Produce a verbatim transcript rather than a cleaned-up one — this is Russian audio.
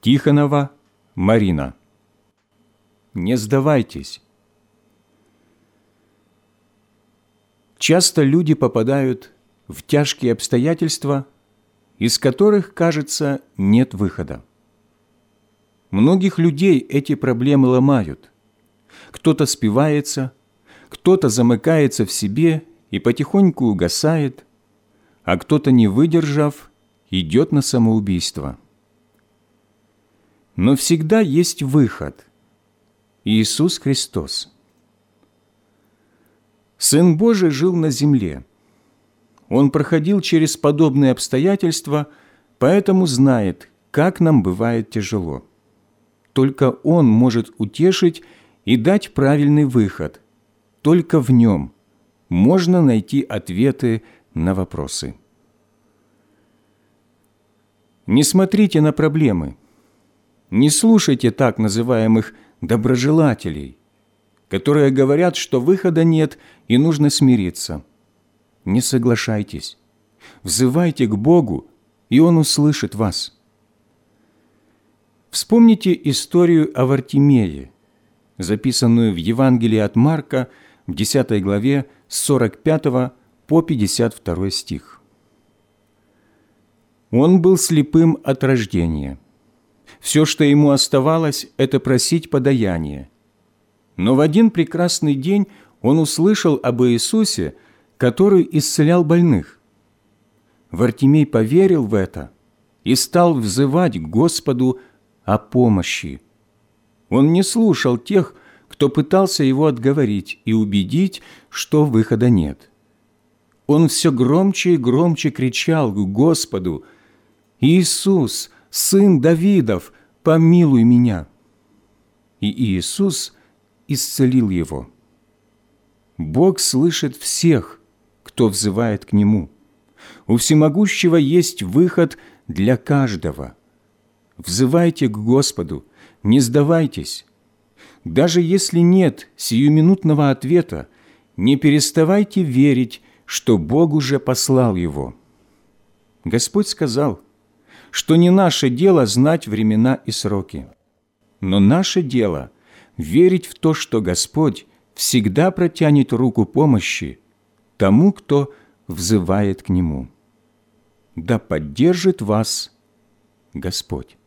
Тихонова Марина. Не сдавайтесь. Часто люди попадают в тяжкие обстоятельства, из которых, кажется, нет выхода. Многих людей эти проблемы ломают. Кто-то спивается, кто-то замыкается в себе и потихоньку угасает, а кто-то, не выдержав, идет на самоубийство. Но всегда есть выход – Иисус Христос. Сын Божий жил на земле. Он проходил через подобные обстоятельства, поэтому знает, как нам бывает тяжело. Только Он может утешить и дать правильный выход. Только в Нем можно найти ответы на вопросы. Не смотрите на проблемы. Не слушайте так называемых доброжелателей, которые говорят, что выхода нет и нужно смириться. Не соглашайтесь. Взывайте к Богу, и Он услышит вас. Вспомните историю о Вартимее, записанную в Евангелии от Марка в десятой главе с сорок пятого по пятьдесят второй стих. Он был слепым от рождения. Все, что ему оставалось, это просить подаяния. Но в один прекрасный день он услышал об Иисусе, который исцелял больных. Вартимей поверил в это и стал взывать к Господу о помощи. Он не слушал тех, кто пытался его отговорить и убедить, что выхода нет. Он все громче и громче кричал к Господу: «Иисус, Сын Давидов, помилуй меня!» И Иисус исцелил его. Бог слышит всех, кто взывает к Нему. У Всемогущего есть выход для каждого. Взывайте к Господу, не сдавайтесь. Даже если нет сиюминутного ответа, не переставайте верить, что Бог уже послал Его. Господь сказал, что не наше дело знать времена и сроки, но наше дело верить в то, что Господь всегда протянет руку помощи тому, кто взывает к Нему. Да поддержит вас Господь.